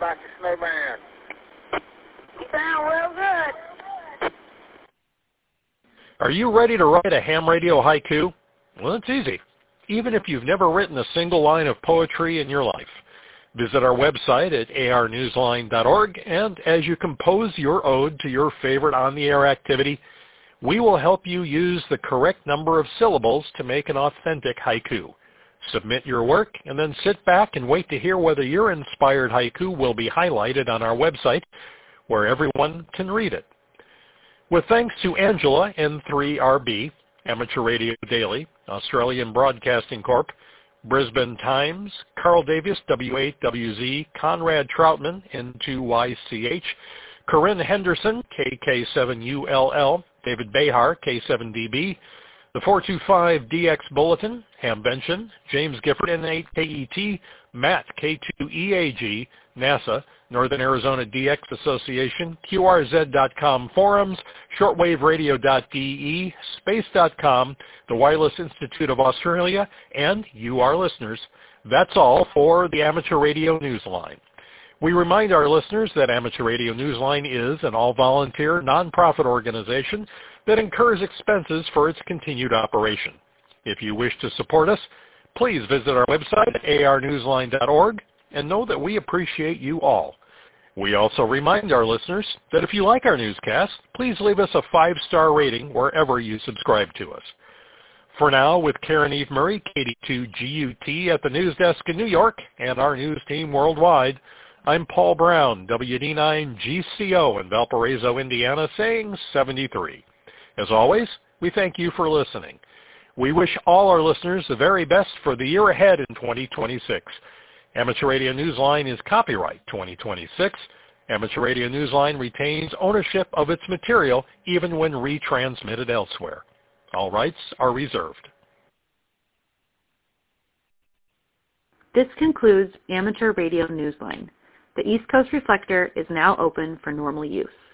about the snowman? You sound real good. Are you ready to write a ham radio haiku? Well, it's easy, even if you've never written a single line of poetry in your life. Visit our website at arnewsline.org, and as you compose your ode to your favorite on-the-air activity, we will help you use the correct number of syllables to make an authentic haiku. Submit your work, and then sit back and wait to hear whether your inspired haiku will be highlighted on our website, where everyone can read it. With thanks to Angela, N3RB, Amateur Radio Daily, Australian Broadcasting Corp., Brisbane Times, Carl Davis, W8WZ, Conrad Troutman, N2YCH, Corinne Henderson, KK7ULL, David Behar, K7DB, the 425DX Bulletin, Hamvention, James Gifford, N8KET, Matt, K2EAG, NASA, Northern Arizona DX Association, QRZ.com forums, shortwaveradio.de, space.com, the Wireless Institute of Australia, and you, our listeners. That's all for the Amateur Radio Newsline. We remind our listeners that Amateur Radio Newsline is an all-volunteer, non-profit organization that incurs expenses for its continued operation. If you wish to support us, please visit our website at arnewsline.org and know that we appreciate you all. We also remind our listeners that if you like our newscast, please leave us a 5-star rating wherever you subscribe to us. For now, with Karen Eve Murray, KD2GUT at the news desk in New York, and our news team worldwide, I'm Paul Brown, WD9GCO in Valparaiso, Indiana, saying 73. As always, we thank you for listening. We wish all our listeners the very best for the year ahead in 2026. Amateur Radio Newsline is copyright 2026. Amateur Radio Newsline retains ownership of its material even when retransmitted elsewhere. All rights are reserved. This concludes Amateur Radio Newsline. The East Coast Reflector is now open for normal use.